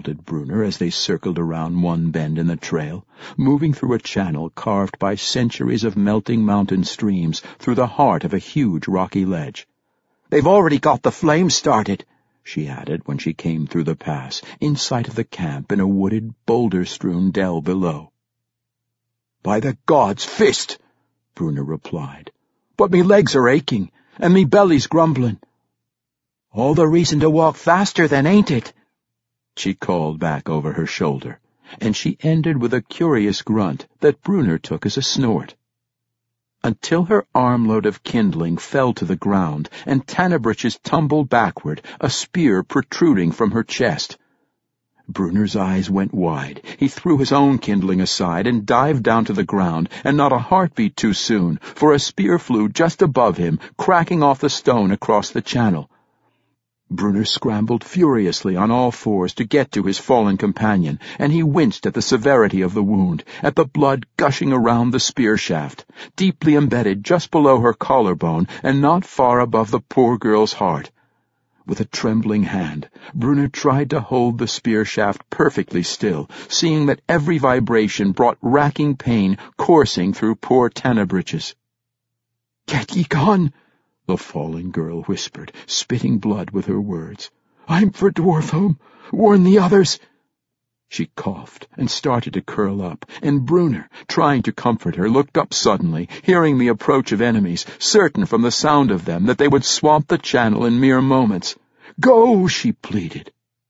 scolded Brunner as they circled around one bend in the trail, moving through a channel carved by centuries of melting mountain streams through the heart of a huge rocky ledge. "They've already got the flames started," she added when she came through the pass, in sight of the camp in a wooded, boulder-strewn dell below. "By the gods' fist," Brunner replied. "But me legs are aching, and me belly's grumbling." "All the reason to walk faster then, ain't it?" she called back over her shoulder, and she ended with a curious grunt that Brunner took as a snort. Until her armload of kindling fell to the ground and Tannebrich's tumbled backward, a spear protruding from her chest. Brunner's eyes went wide. He threw his own kindling aside and dived down to the ground, and not a heartbeat too soon, for a spear flew just above him, cracking off the stone across the channel. Brunner scrambled furiously on all fours to get to his fallen companion, and he winced at the severity of the wound, at the blood gushing around the spear shaft, deeply embedded just below her collarbone and not far above the poor girl's heart. With a trembling hand, Brunner tried to hold the spear shaft perfectly still, seeing that every vibration brought racking pain coursing through poor Tannebrich's. "Get ye gone," the falling girl whispered, spitting blood with her words. "I'm for Dwarfholm. Warn the others." She coughed and started to curl up, and Brunner, trying to comfort her, looked up suddenly, hearing the approach of enemies, certain from the sound of them that they would swamp the channel in mere moments. "Go," she pleaded.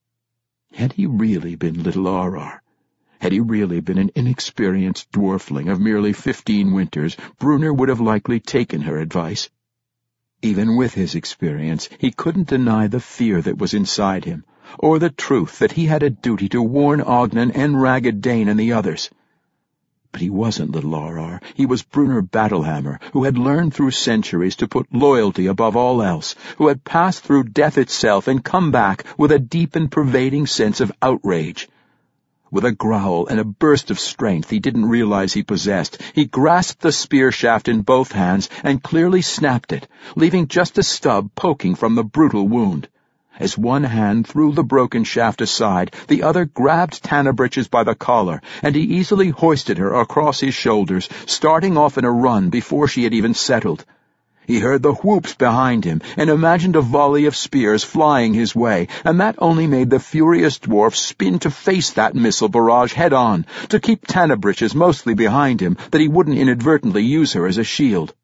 Had he really been little Arar? Had he really been an inexperienced dwarfling of merely 15 winters, Brunner would have likely taken her advice. Even with his experience, he couldn't deny the fear that was inside him, or the truth that he had a duty to warn Ogden and Ragged Dane and the others. But he wasn't little Arar. He was Brunner Battlehammer, who had learned through centuries to put loyalty above all else, who had passed through death itself and come back with a deep and pervading sense of outrage. With a growl and a burst of strength he didn't realize he possessed, he grasped the spear shaft in both hands and clearly snapped it, leaving just a stub poking from the brutal wound. As one hand threw the broken shaft aside, the other grabbed Tannebrich's by the collar, and he easily hoisted her across his shoulders, starting off in a run before she had even settled. He heard the whoops behind him and imagined a volley of spears flying his way, and that only made the furious dwarf spin to face that missile barrage head-on, to keep Tannebrich's mostly behind him, that he wouldn't inadvertently use her as a shield.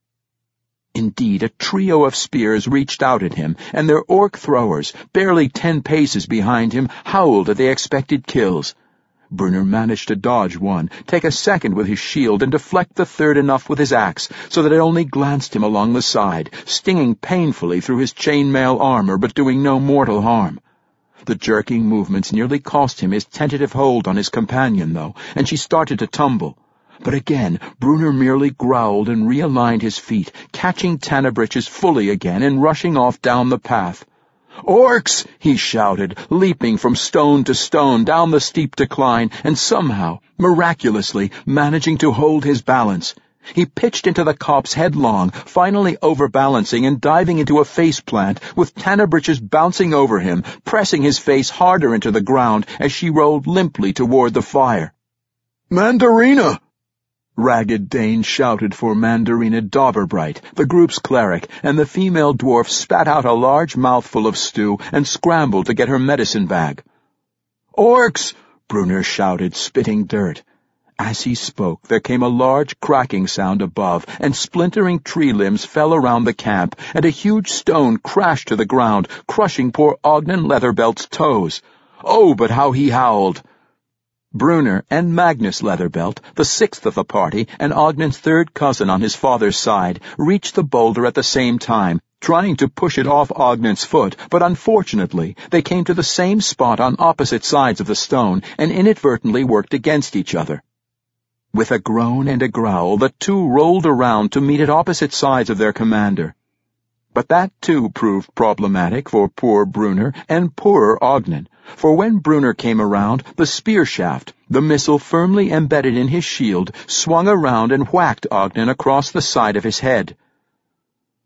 Indeed, a trio of spears reached out at him, and their orc throwers, barely 10 paces behind him, howled at the expected kills. Brunner managed to dodge one, take a second with his shield, and deflect the third enough with his axe, so that it only glanced him along the side, stinging painfully through his chainmail armor, but doing no mortal harm. The jerking movements nearly cost him his tentative hold on his companion, though, and she started to tumble. But again, Brunner merely growled and realigned his feet, catching Tannebrich's fully again and rushing off down the path. "Orcs!" he shouted, leaping from stone to stone down the steep decline, and somehow, miraculously, managing to hold his balance. He pitched into the copse headlong, finally overbalancing and diving into a face-plant, with Tannebrich's bouncing over him, pressing his face harder into the ground as she rolled limply toward the fire. "Mandarina!" Ragged Dane shouted for Mandarina Dauberbright, the group's cleric, and the female dwarf spat out a large mouthful of stew and scrambled to get her medicine bag. "Orcs!" Brunner shouted, spitting dirt. As he spoke, there came a large cracking sound above, and splintering tree limbs fell around the camp, and a huge stone crashed to the ground, crushing poor Ogden Leatherbelt's toes. Oh, but how he howled! Brunner and Magnus Leatherbelt, the sixth of the party, and Ogden's third cousin on his father's side, reached the boulder at the same time, trying to push it off Ogden's foot, but unfortunately they came to the same spot on opposite sides of the stone and inadvertently worked against each other. With a groan and a growl, the two rolled around to meet at opposite sides of their commander. But that, too, proved problematic for poor Brunner and poorer Ogden, for when Brunner came around, the spear shaft, the missile firmly embedded in his shield, swung around and whacked Ogden across the side of his head.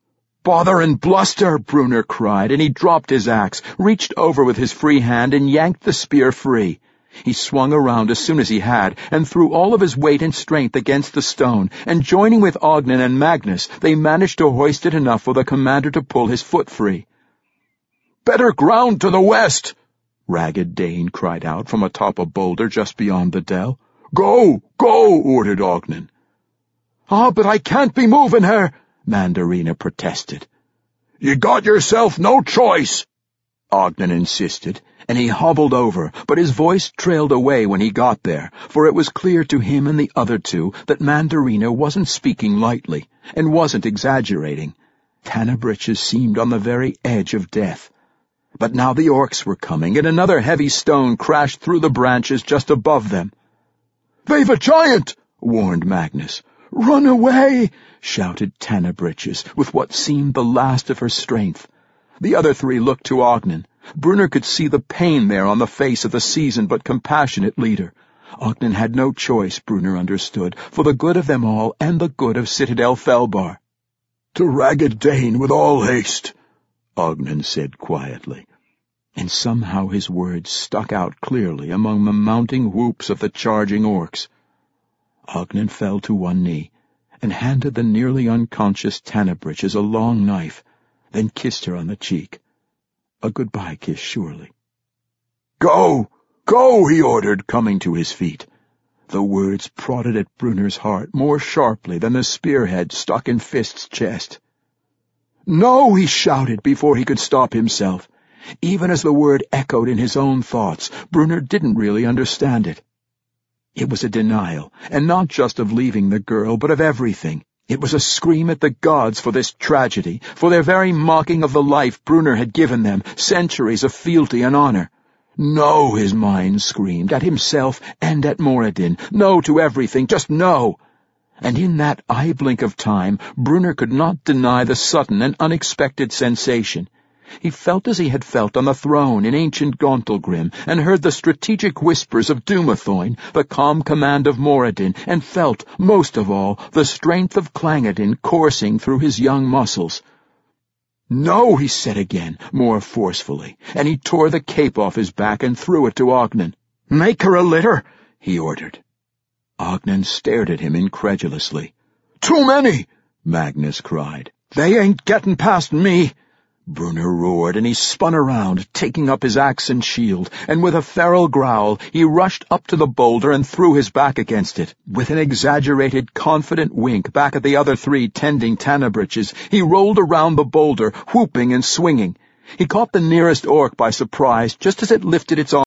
"Bother and bluster!" Brunner cried, and he dropped his axe, reached over with his free hand, and yanked the spear free. He swung around as soon as he had, and threw all of his weight and strength against the stone, and joining with Ognen and Magnus, they managed to hoist it enough for the commander to pull his foot free. "Better ground to the west!" Ragged Dane cried out from atop a boulder just beyond the dell. "Go! Go!" ordered Ognen. "Ah, but I can't be moving her!" Mandarina protested. "You got yourself no choice," Ognen insisted, and he hobbled over, but his voice trailed away when he got there, for it was clear to him and the other two that Mandarina wasn't speaking lightly, and wasn't exaggerating. Tanabritches seemed on the very edge of death. But now the orcs were coming, and another heavy stone crashed through the branches just above them. "They've a giant!" warned Magnus. "Run away!" shouted Tanabritches, with what seemed the last of her strength. The other three looked to Ognen. Brunner could see the pain there on the face of the seasoned but compassionate leader. Ognen had no choice, Brunner understood, for the good of them all and the good of Citadel Felbar. "To Ragged Dane with all haste," Ognen said quietly. And somehow his words stuck out clearly among the mounting whoops of the charging orcs. Ognen fell to one knee and handed the nearly unconscious Tanabritches a long knife, then kissed her on the cheek. A goodbye kiss, surely. "Go! Go!" he ordered, coming to his feet. The words prodded at Brunner's heart more sharply than the spearhead stuck in Fist's chest. "No!" he shouted before he could stop himself. Even as the word echoed in his own thoughts, Brunner didn't really understand it. It was a denial, and not just of leaving the girl, but of everything. It was a scream at the gods for this tragedy, for their very mocking of the life Brunner had given them, centuries of fealty and honor. No, his mind screamed, at himself and at Moradin. No to everything, just no. And in that eye blink of time, Brunner could not deny the sudden and unexpected sensation. He felt as he had felt on the throne in ancient Gauntlgrim, and heard the strategic whispers of Dumathoin, the calm command of Moradin, and felt, most of all, the strength of Clangeddin coursing through his young muscles. "No," he said again, more forcefully, and he tore the cape off his back and threw it to Ognen. "Make her a litter," he ordered. Ognen stared at him incredulously. "Too many!" Magnus cried. "They ain't getting past me!" Brunner roared, and he spun around, taking up his axe and shield, and with a feral growl he rushed up to the boulder and threw his back against it. With an exaggerated, confident wink back at the other three tending Tanabritches, he rolled around the boulder, whooping and swinging. He caught the nearest orc by surprise just as it lifted its arm.